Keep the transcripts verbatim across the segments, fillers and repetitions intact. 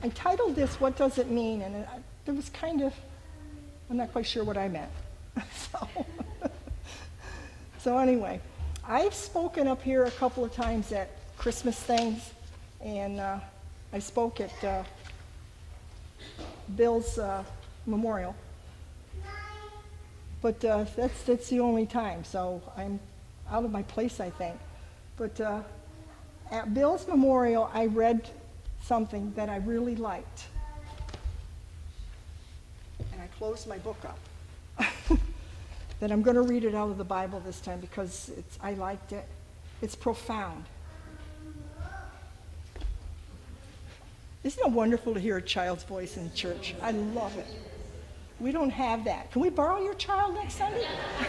I titled this, What Does It Mean? And it, it was kind of, I'm not quite sure what I meant. so, so anyway, I've spoken up here a couple of times at Christmas things, and uh, I spoke at uh, Bill's uh, memorial. But uh, that's, that's the only time, so I'm out of my place, I think. But uh, at Bill's memorial, I read something that I really liked. And I closed my book up. That I'm going to read it out of the Bible this time because it's, I liked it. It's profound. Isn't it wonderful to hear a child's voice in church? I love it. We don't have that. Can we borrow your child next Sunday?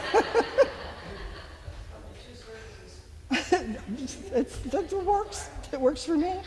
it's, that works. It works for me.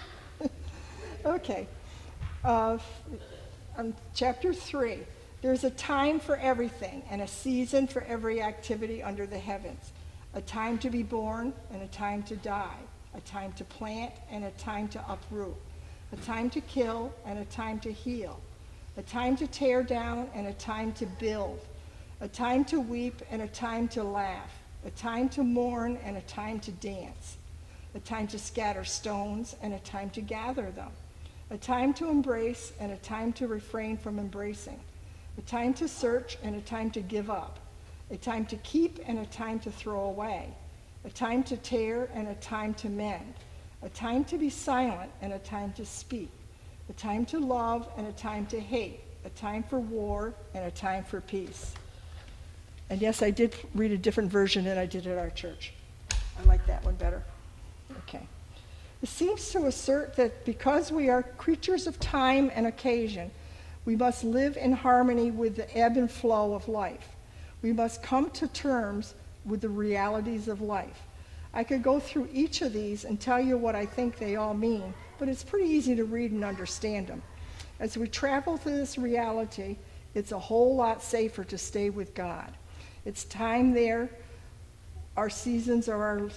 Okay. Uh, on chapter three. There's a time for everything and a season for every activity under the heavens. A time to be born and a time to die. A time to plant and a time to uproot. A time to kill and a time to heal. A time to tear down and a time to build. A time to weep and a time to laugh. A time to mourn and a time to dance. A time to scatter stones and a time to gather them. A time to embrace and a time to refrain from embracing. A time to search and a time to give up. A time to keep and a time to throw away. A time to tear and a time to mend. A time to be silent and a time to speak. A time to love and a time to hate. A time for war and a time for peace. And yes, I did read a different version than I did at our church. I like that one better. Okay. It seems to assert that because we are creatures of time and occasion, we must live in harmony with the ebb and flow of life. We must come to terms with the realities of life. I could go through each of these and tell you what I think they all mean, but it's pretty easy to read and understand them. As we travel through this reality, it's a whole lot safer to stay with God. It's time there, our seasons are our,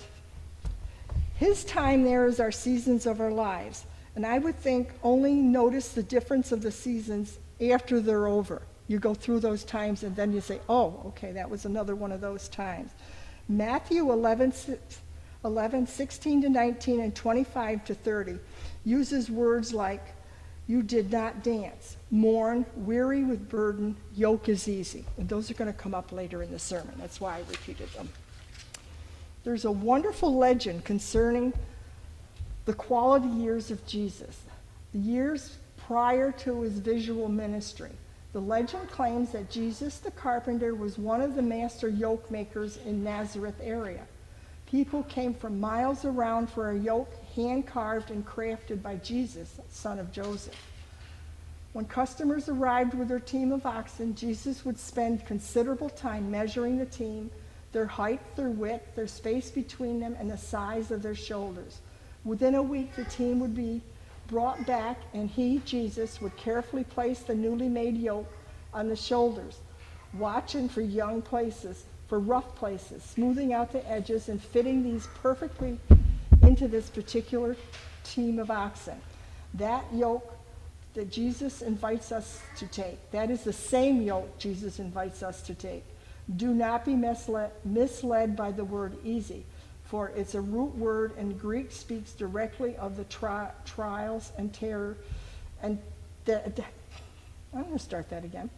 His time there is our seasons of our lives. And I would think only notice the difference of the seasons after they're over. You go through those times and then you say, oh, okay, that was another one of those times. Matthew eleven, eleven sixteen to nineteen, and twenty-five to thirty uses words like, you did not dance, mourn, weary with burden, yoke is easy. And those are going to come up later in the sermon. That's why I repeated them. There's a wonderful legend concerning the quality years of Jesus, the years prior to his visual ministry. The legend claims that Jesus the carpenter was one of the master yoke makers in Nazareth area. People came from miles around for a yoke hand-carved and crafted by Jesus, son of Joseph. When customers arrived with their team of oxen, Jesus would spend considerable time measuring the team, their height, their width, their space between them, and the size of their shoulders. Within a week, the team would be brought back, and he, Jesus, would carefully place the newly made yoke on the shoulders, watching for young places, for rough places, smoothing out the edges and fitting these perfectly into this particular team of oxen. That yoke that Jesus invites us to take, that is the same yoke Jesus invites us to take. Do not be misled, misled by the word easy, for it's a root word, and Greek speaks directly of the tri- trials and terror. And the, the, I'm going to start that again.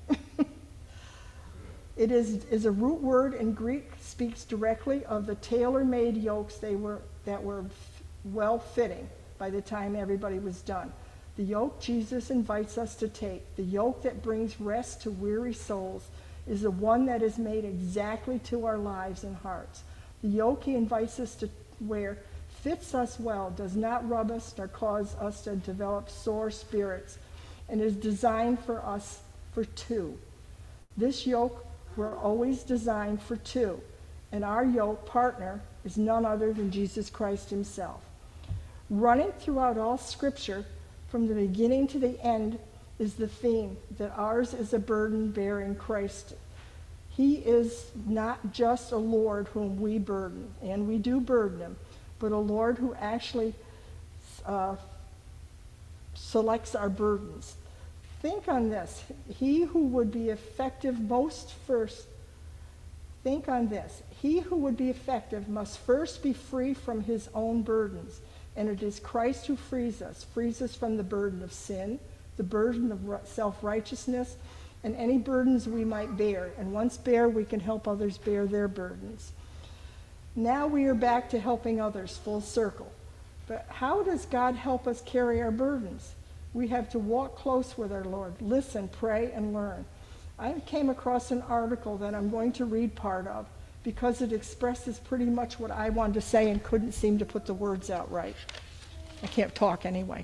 It is, is a root word in Greek, speaks directly of the tailor-made yokes they were that were f- well-fitting by the time everybody was done. The yoke Jesus invites us to take, the yoke that brings rest to weary souls, is the one that is made exactly to our lives and hearts. The yoke he invites us to wear fits us well, does not rub us nor cause us to develop sore spirits, and is designed for us for two. This yoke were always designed for two, and our yoke partner is none other than Jesus Christ himself. Running throughout all Scripture, from the beginning to the end, is the theme that ours is a burden-bearing Christ. He is not just a Lord whom we burden, and we do burden him, but a Lord who actually uh, selects our burdens. Think on this. He who would be effective most first, think on this. He who would be effective must first be free from his own burdens. And it is Christ who frees us, frees us from the burden of sin, the burden of self-righteousness, and any burdens we might bear. And once bear, we can help others bear their burdens. Now we are back to helping others, full circle. But how does God help us carry our burdens? We have to walk close with our Lord, listen, pray, and learn. I came across an article that I'm going to read part of because it expresses pretty much what I wanted to say and couldn't seem to put the words out right. I can't talk anyway.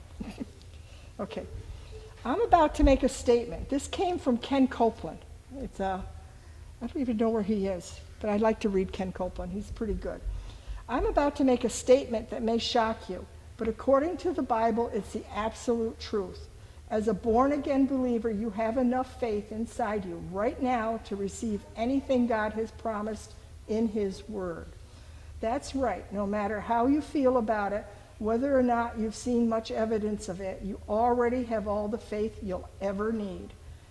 Okay. I'm about to make a statement. This came from Ken Copeland. It's a, I don't even know where he is, but I'd like to read Ken Copeland. He's pretty good. I'm about to make a statement that may shock you, but according to the Bible, it's the absolute truth. As a born-again believer, you have enough faith inside you right now to receive anything God has promised in his word. That's right. No matter how you feel about it, whether or not you've seen much evidence of it, you already have all the faith you'll ever need.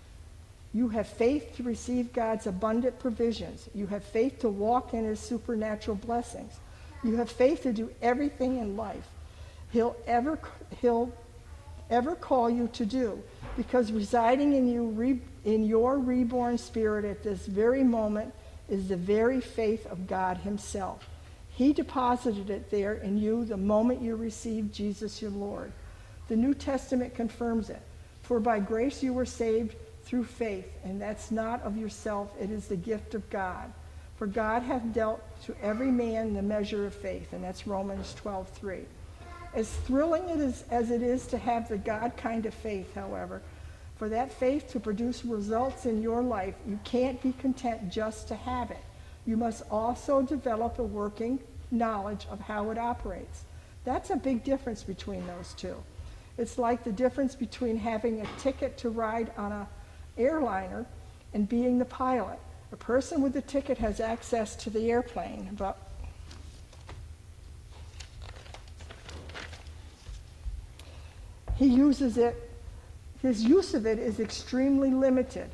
You have faith to receive God's abundant provisions. You have faith to walk in his supernatural blessings. You have faith to do everything in life he'll ever he'll ever call you to do, because residing in you re, in your reborn spirit at this very moment is the very faith of God himself. He deposited it there in you the moment you received Jesus your Lord. The New Testament confirms it. For by grace you were saved through faith, and that's not of yourself, it is the gift of God. For God hath dealt to every man the measure of faith, and that's Romans twelve three. As thrilling it is, as it is to have the God kind of faith, however, for that faith to produce results in your life, you can't be content just to have it. You must also develop a working knowledge of how it operates. That's a big difference between those two. It's like the difference between having a ticket to ride on an airliner and being the pilot. A person with the ticket has access to the airplane, but he uses it, his use of it is extremely limited.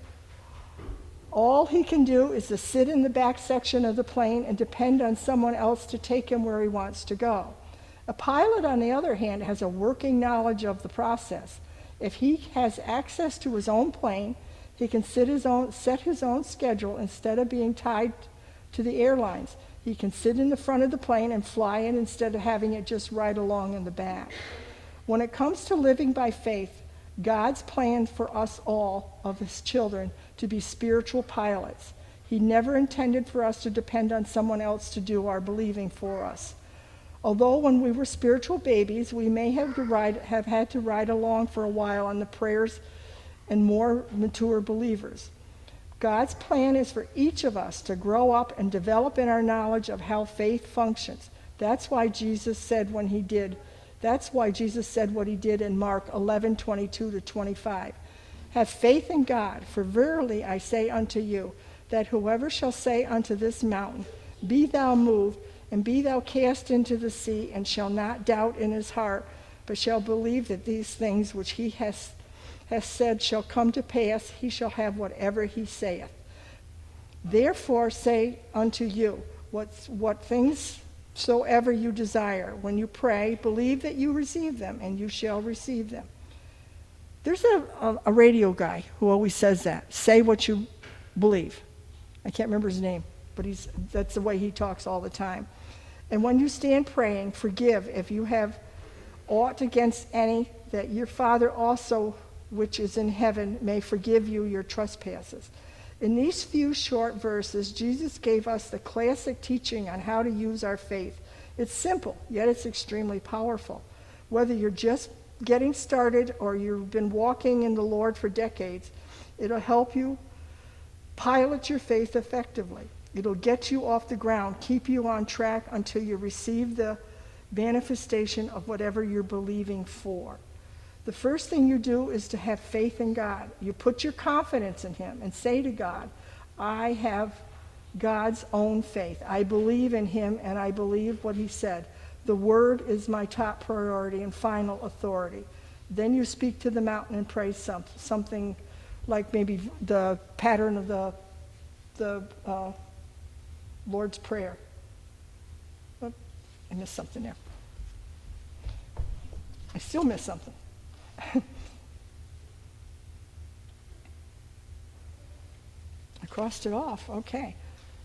All he can do is to sit in the back section of the plane and depend on someone else to take him where he wants to go. A pilot, on the other hand, has a working knowledge of the process. If he has access to his own plane, he can set his own, set his own schedule instead of being tied to the airlines. He can sit in the front of the plane and fly in instead of having it just ride along in the back. When it comes to living by faith, God's planned for us all, of his children, to be spiritual pilots. He never intended for us to depend on someone else to do our believing for us. Although when we were spiritual babies, we may have, to ride, have had to ride along for a while on the prayers and more mature believers. God's plan is for each of us to grow up and develop in our knowledge of how faith functions. That's why Jesus said when he did That's why Jesus said what he did in Mark eleven twenty-two to twenty-five. Have faith in God, for verily I say unto you, that whoever shall say unto this mountain, Be thou moved, and be thou cast into the sea, and shall not doubt in his heart, but shall believe that these things which he has, has said shall come to pass, he shall have whatever he saith. Therefore say unto you, what, what things soever you desire, when you pray, believe that you receive them, and you shall receive them. There's a, a, a radio guy who always says that. Say what you believe. I can't remember his name, but he's that's the way he talks all the time. And when you stand praying, forgive if you have aught against any, that your Father also, which is in heaven, may forgive you your trespasses. In these few short verses, Jesus gave us the classic teaching on how to use our faith. It's simple, yet it's extremely powerful. Whether you're just getting started or you've been walking in the Lord for decades, it'll help you pilot your faith effectively. It'll get you off the ground, keep you on track until you receive the manifestation of whatever you're believing for. The first thing you do is to have faith in God. You put your confidence in him and say to God, I have God's own faith. I believe in him and I believe what he said. The word is my top priority and final authority. Then you speak to the mountain and pray some, something like maybe the pattern of the, the uh, Lord's Prayer. Oh, I missed something there. I still missed something. I crossed it off. Okay.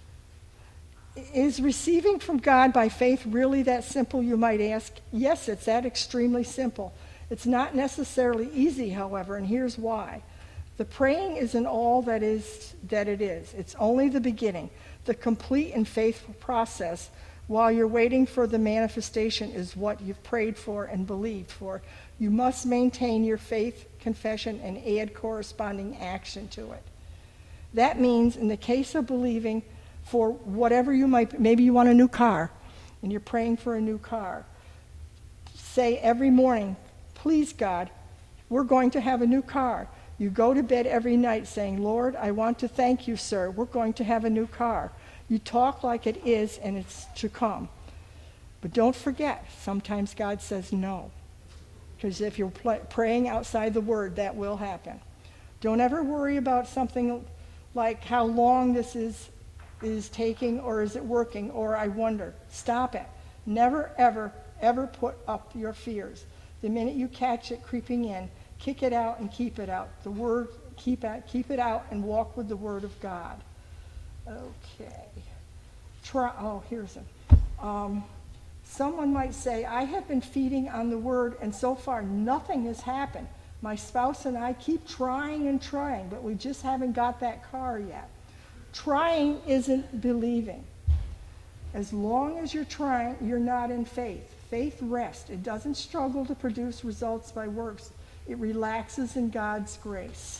Is receiving from God by faith really that simple, you might ask? Yes, it's that extremely simple. It's not necessarily easy, however, and here's why. The praying isn't all that is that it is. It's only the beginning. The complete and faithful process while you're waiting for the manifestation is what you've prayed for and believed for. You must maintain your faith, confession, and add corresponding action to it. That means in the case of believing for whatever you might, maybe you want a new car, and you're praying for a new car. Say every morning, please God, we're going to have a new car. You go to bed every night saying, Lord, I want to thank you, sir. We're going to have a new car. You talk like it is and it's to come. But don't forget, sometimes God says no. Because if you're pl- praying outside the word, that will happen. Don't ever worry about something like how long this is, is taking, or is it working, or I wonder. Stop it. Never, ever, ever put up your fears. The minute you catch it creeping in, kick it out and keep it out. The word, keep it, keep it out and walk with the word of God. Okay. Try, oh, here's a. Um, someone might say, I have been feeding on the word and so far nothing has happened. My spouse and I keep trying and trying, but we just haven't got that car yet. Trying isn't believing. As long as you're trying, you're not in faith. Faith rests. It doesn't struggle to produce results by works. It relaxes in God's grace.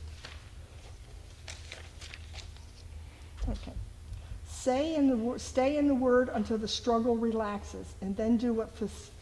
Okay. Stay in the, stay in the Word until the struggle relaxes, and then do what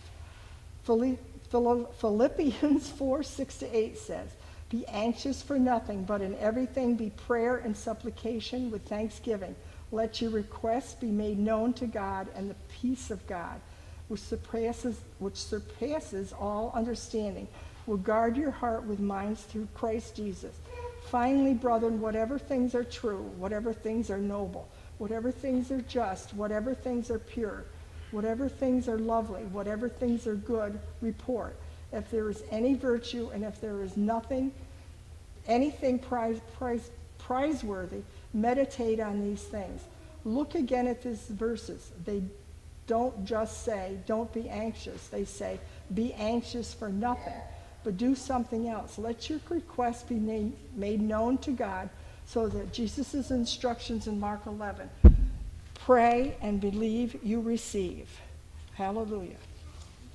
Philippians four, six to eight says. Be anxious for nothing, but in everything be prayer and supplication with thanksgiving. Let your requests be made known to God, and the peace of God, which surpasses, which surpasses all understanding, will guard your heart with minds through Christ Jesus. Finally, brethren, whatever things are true, whatever things are noble, whatever things are just, whatever things are pure, whatever things are lovely, whatever things are good, report. If there is any virtue, and if there is nothing, anything prize, prize, prizeworthy, meditate on these things. Look again at these verses. They don't just say, don't be anxious. They say, be anxious for nothing, but do something else. Let your request be made, made known to God, so that Jesus' instructions in Mark eleven, pray and believe you receive. Hallelujah.